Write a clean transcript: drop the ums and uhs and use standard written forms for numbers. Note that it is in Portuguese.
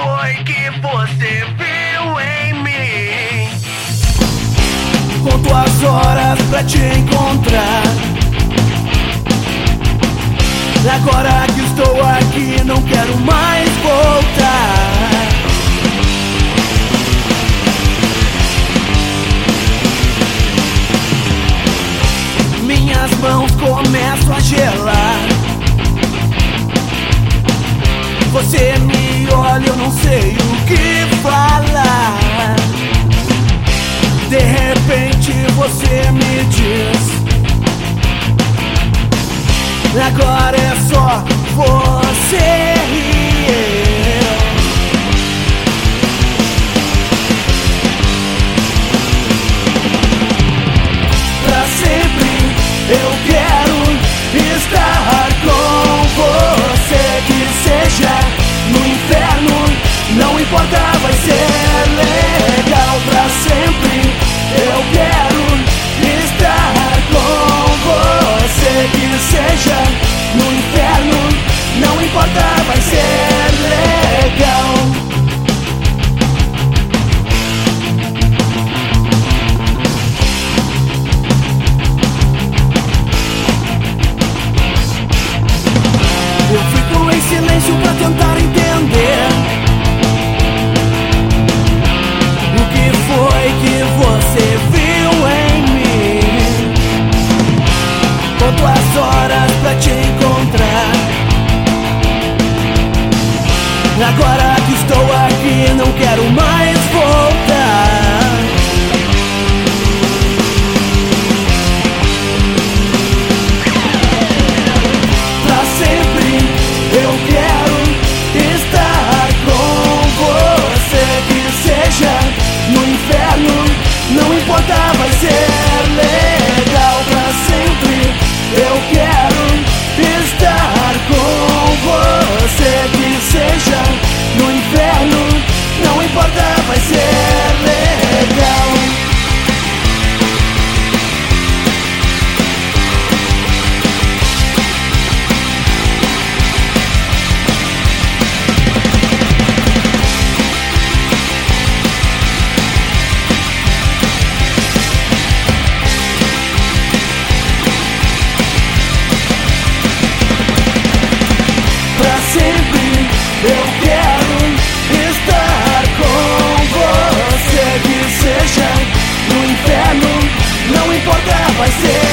foi que você viu em mim? Conto as horas pra te encontrar. Agora que estou aqui, não quero mais voltar. Minhas mãos começam a gelar. Você me olha, eu não sei o que falar. De repente você me diz: agora é só você e eu. Pra sempre eu quero estar com você. Que seja no inferno, não importa, vai ser legal. Pra sempre eu quero estar com você. Que seja no inferno, não importa, vai ser legal. Eu fico em silêncio pra tentar entender o que foi que você viu em mim. Conto as horas pra te encontrar. Agora que estou aqui, não quero mais voltar. Pra sempre eu quero estar com você. Que seja no inferno, não importa, vai ser legal. Pra sempre eu quero estar com você. Que seja no inferno, não importa, vai ser legal. Pra sempre eu quero estar com você. Que seja no inferno, não importa, vai ser